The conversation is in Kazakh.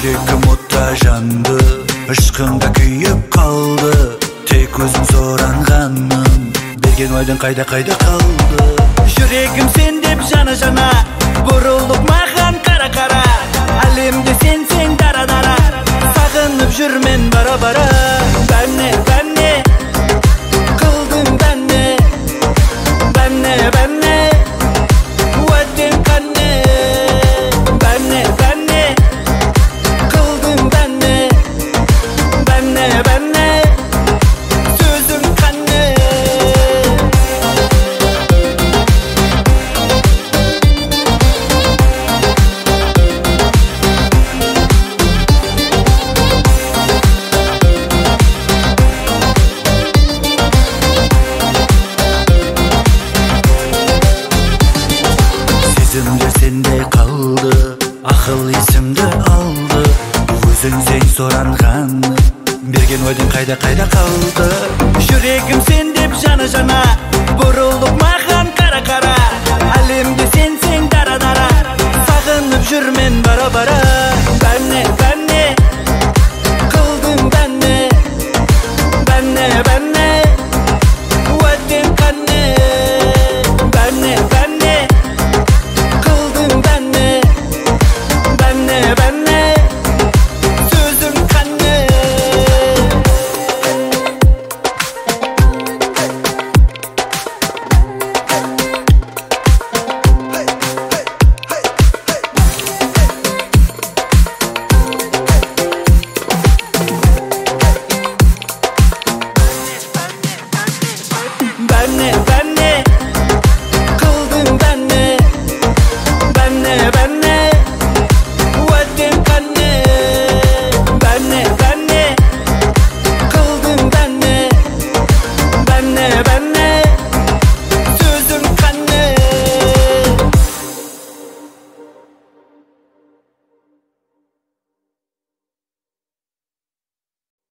жүрегім отта жанды, ышқыңда күйіп қалды. Тек өзің соранғаным, берген ойдың қайда қалды. Жүрегім сен деп жана, бұрылып маған қара. Әлемде сенсең дара, сағынып жүрмен бара. Бәне, қылдың бәне, уәттен қане. Бәне, қылдың бәне, сөзің қане. Сезімдер сенде қалды, ақыл есімді алды. Өзің сен соранған, берген ойдың қайда қалды. Жүрегім сен деп жана, бұрылып маған қара. Әлемде сенсең дара, сағынып жүрмен бара. Бәне,